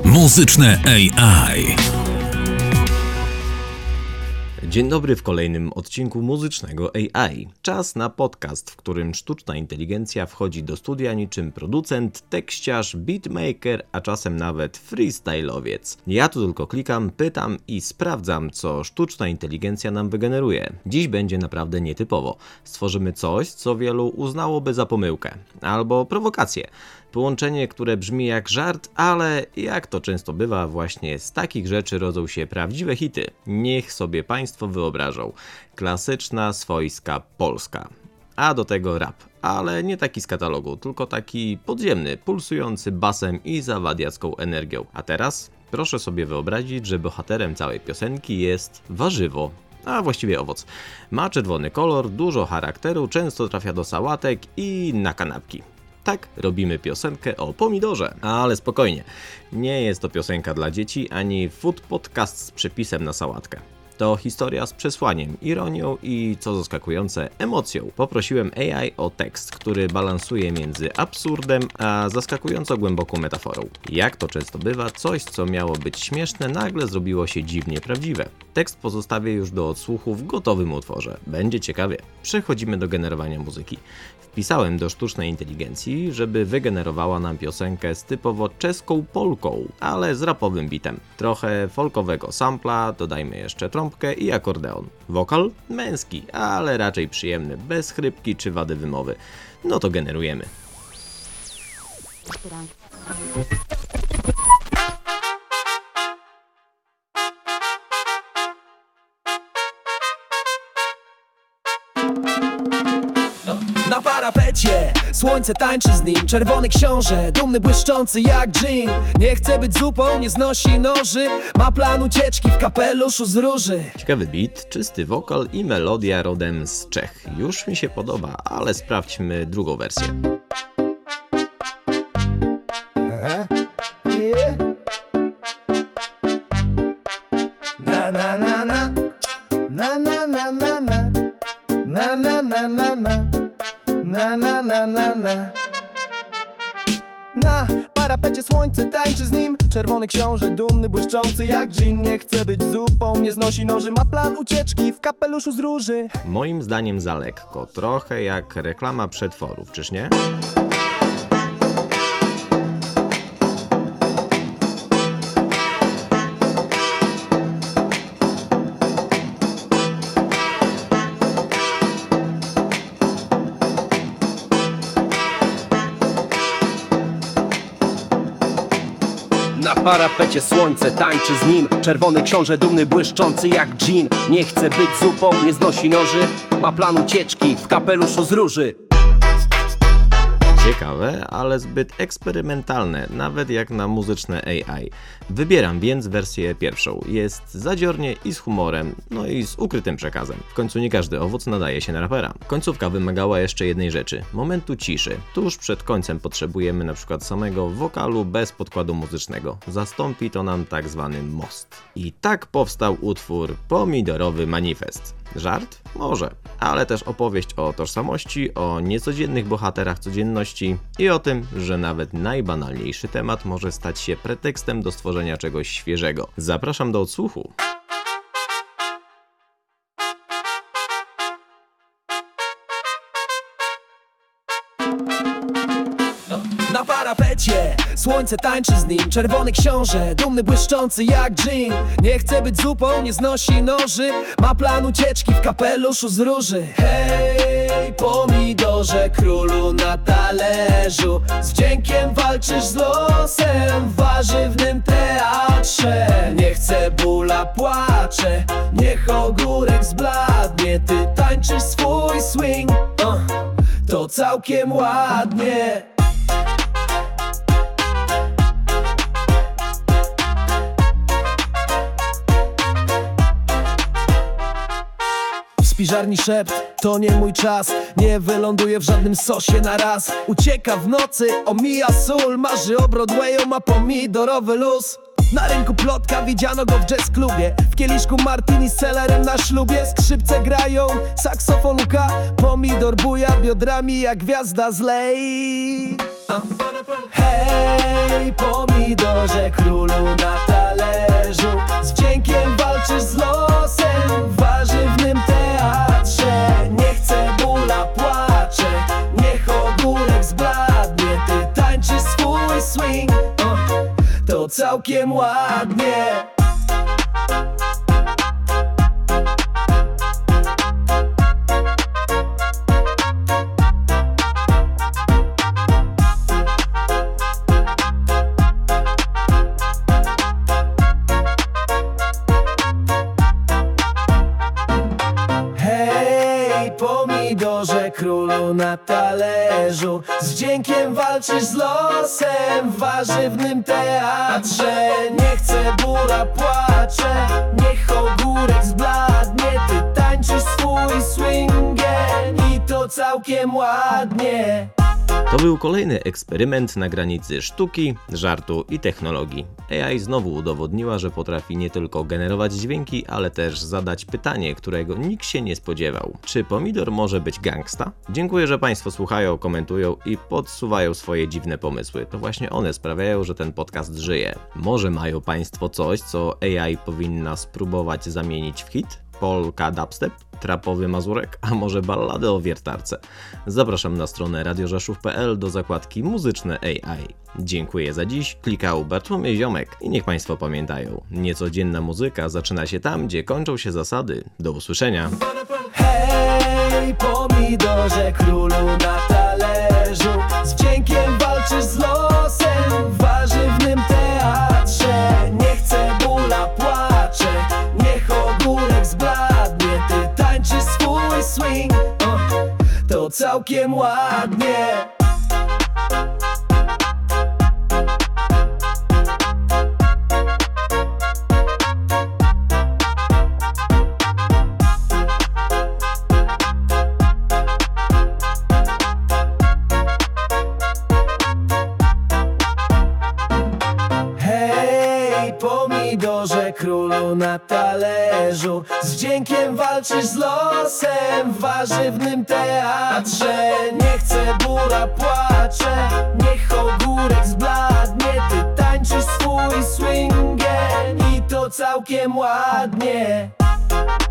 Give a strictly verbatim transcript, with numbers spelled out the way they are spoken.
Muzyczne A I. Dzień dobry w kolejnym odcinku Muzycznego A I. Czas na podcast, w którym sztuczna inteligencja wchodzi do studia niczym producent, tekściarz, beatmaker, a czasem nawet freestyle'owiec. Ja tu tylko klikam, pytam i sprawdzam, co sztuczna inteligencja nam wygeneruje. Dziś będzie naprawdę nietypowo. Stworzymy coś, co wielu uznałoby za pomyłkę albo prowokację. Połączenie, które brzmi jak żart, ale jak to często bywa, właśnie z takich rzeczy rodzą się prawdziwe hity. Niech sobie Państwo wyobrażą. Klasyczna, swojska Polska. A do tego rap. Ale nie taki z katalogu, tylko taki podziemny, pulsujący basem i zawadiacką energią. A teraz proszę sobie wyobrazić, że bohaterem całej piosenki jest warzywo. A właściwie owoc. Ma czerwony kolor, dużo charakteru, często trafia do sałatek i na kanapki. Tak, robimy piosenkę o pomidorze, ale spokojnie, nie jest to piosenka dla dzieci, ani food podcast z przepisem na sałatkę. To historia z przesłaniem, ironią i, co zaskakujące, emocją. Poprosiłem A I o tekst, który balansuje między absurdem a zaskakująco głęboką metaforą. Jak to często bywa, coś, co miało być śmieszne, nagle zrobiło się dziwnie prawdziwe. Tekst pozostawię już do odsłuchu w gotowym utworze. Będzie ciekawie. Przechodzimy do generowania muzyki. Wpisałem do sztucznej inteligencji, żeby wygenerowała nam piosenkę z typowo czeską polką, ale z rapowym bitem. Trochę folkowego sampla, dodajmy jeszcze trąbkę i akordeon. Wokal męski, ale raczej przyjemny, bez chrypki czy wady wymowy. No to generujemy. Na parapecie słońce tańczy z nim, czerwony książę, dumny, błyszczący jak dżin. Nie chce być zupą, nie znosi noży, ma plan ucieczki w kapeluszu z róży. Ciekawy beat, czysty wokal i melodia rodem z Czech. Już mi się podoba, ale sprawdźmy drugą wersję. Aha. Yeah. Na na na na na na na na na na na na na na Na na na na na Na parapecie słońce tańczy z nim, czerwony książę, dumny, błyszczący jak dżin. Nie chce być zupą, nie znosi noży, ma plan ucieczki w kapeluszu z róży. Moim zdaniem za lekko, trochę jak reklama przetworów, czyż nie? Na parapecie słońce tańczy z nim, czerwony książę, dumny, błyszczący jak dżin. Nie chce być zupą, nie znosi noży, ma plan ucieczki w kapeluszu z róży. Ciekawe, ale zbyt eksperymentalne, nawet jak na muzyczne A I. Wybieram więc wersję pierwszą. Jest zadziornie i z humorem, no i z ukrytym przekazem. W końcu nie każdy owoc nadaje się na rapera. Końcówka wymagała jeszcze jednej rzeczy, momentu ciszy. Tuż przed końcem potrzebujemy na przykład samego wokalu bez podkładu muzycznego. Zastąpi to nam tak zwany most. I tak powstał utwór Pomidorowy Manifest. Żart? Może, ale też opowieść o tożsamości, o niecodziennych bohaterach codzienności i o tym, że nawet najbanalniejszy temat może stać się pretekstem do stworzenia czegoś świeżego. Zapraszam do odsłuchu. Na parapecie słońce tańczy z nim, czerwony książę, dumny, błyszczący jak dżin. Nie chce być zupą, nie znosi noży, ma plan ucieczki w kapeluszu z róży. Hej, pomidorze, królu na talerzu, z wdziękiem walczysz z losem w warzywnym teatrze. Nie chce bóla, płacze, niech ogórek zbladnie. Ty tańczysz swój swing, uh, to całkiem ładnie. Spiżarni szept, to nie mój czas, nie wyląduje w żadnym sosie na raz. Ucieka w nocy, omija sól, marzy o Broadwayu, ma pomidorowy luz. Na rynku plotka, widziano go w jazz klubie, w kieliszku martini z celerem na ślubie. Skrzypce grają, saksofon luka, pomidor buja biodrami jak gwiazda z lej. Hej, pomidorze, królu swing, o, to całkiem ładnie. Pomidorze, królu na talerzu, z wdziękiem walczysz z losem w warzywnym teatrze. Nie chcę bóra, płacze, niech ogórek zbladnie. Ty tańczysz swój swingiem i to całkiem ładnie. To był kolejny eksperyment na granicy sztuki, żartu i technologii. A I znowu udowodniła, że potrafi nie tylko generować dźwięki, ale też zadać pytanie, którego nikt się nie spodziewał. Czy pomidor może być gangsta? Dziękuję, że Państwo słuchają, komentują i podsuwają swoje dziwne pomysły. To właśnie one sprawiają, że ten podcast żyje. Może mają Państwo coś, co A I powinna spróbować zamienić w hit? Polka dubstep? Trapowy mazurek? A może ballady o wiertarce? Zapraszam na stronę radio rzeszów kropka p l do zakładki muzyczne A I. Dziękuję za dziś, klikał Bartłomiej Ziomek i niech Państwo pamiętają, niecodzienna muzyka zaczyna się tam, gdzie kończą się zasady. Do usłyszenia. Hej, pomidorze, królu na talerzu, z wdziękiem walczysz z losem w warzywnym teatrze. Nie chcę bóla, płacze, niech ogórek zbladnie. Ty tańczysz swój swing, o, to całkiem ładnie. Pomidorze, królu na talerzu, z wdziękiem walczysz z losem w warzywnym teatrze. Nie chcę bóra, płacze, niech ogórek zbladnie. Ty tańczysz swój swingiem i to całkiem ładnie.